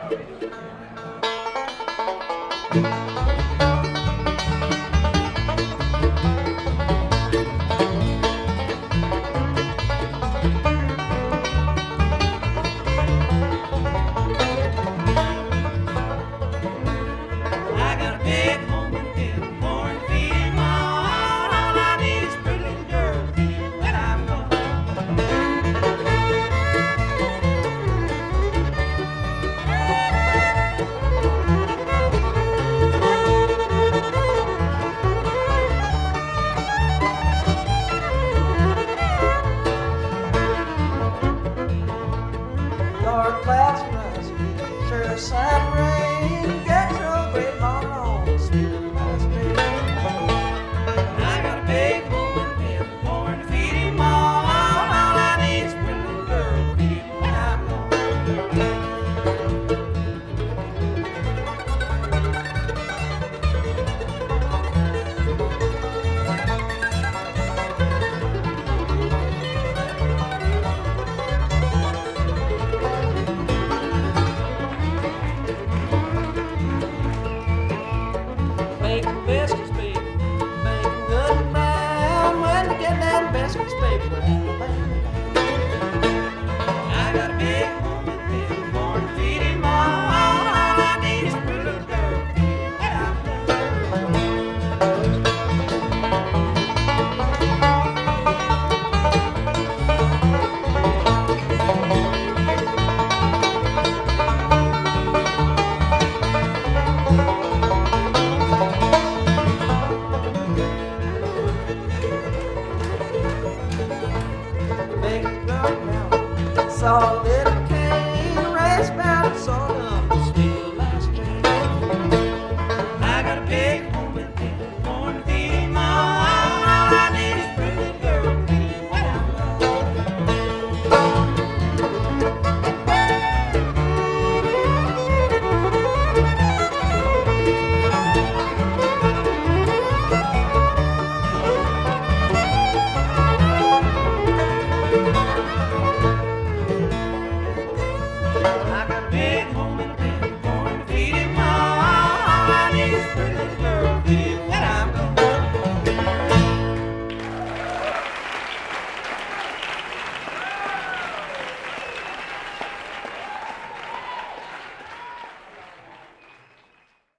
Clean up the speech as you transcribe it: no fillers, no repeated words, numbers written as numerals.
Dark clouds rising, sure the sun rain. Get your great long on, sweet ice cream. I got a big woman and born to feed him all. All I need is a pretty little girl, feed him when I'm gone. Baking biscuits, baby, baking good and brown. When you get them biscuits, baby, I got a big woman, big born to feed him all. All I need is a pretty little girl, feed him when I'm big girl now, saw a little